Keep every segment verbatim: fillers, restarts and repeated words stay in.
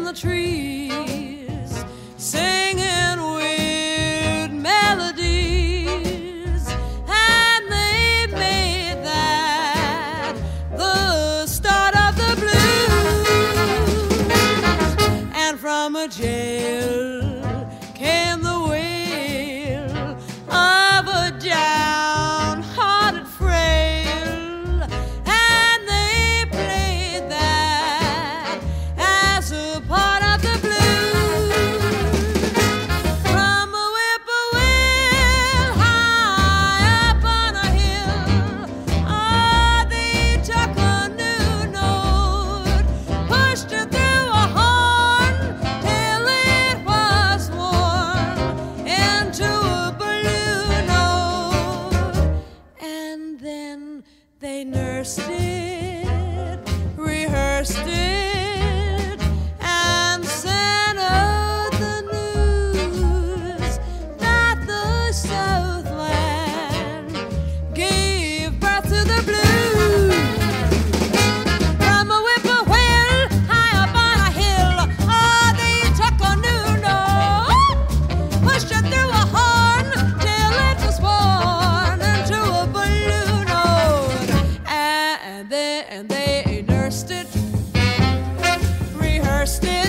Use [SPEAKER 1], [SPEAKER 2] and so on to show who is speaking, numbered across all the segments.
[SPEAKER 1] the trees, singing weird melodies, and they made that the start of the blues. And from a jail came the wail of a downhearted frail, and they played that as a part of the blues. From a whippoorwill high up on a hill, oh, they took a new note, pushed it through a horn till it was worn into a balloon note. And then they nursed it, rehearsed it, and sent out the news that the Southland gave birth to the blues. From a whippoorwill high up on a hill, oh, they took a new note, pushed it through a horn till it was worn into a balloon note. And they, and they nursed it, rehearsed it,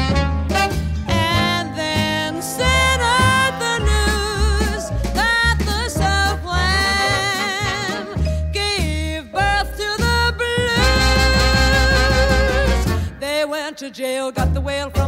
[SPEAKER 1] and then sent out the news that the Southland gave birth to the blues. They went to jail, got the whale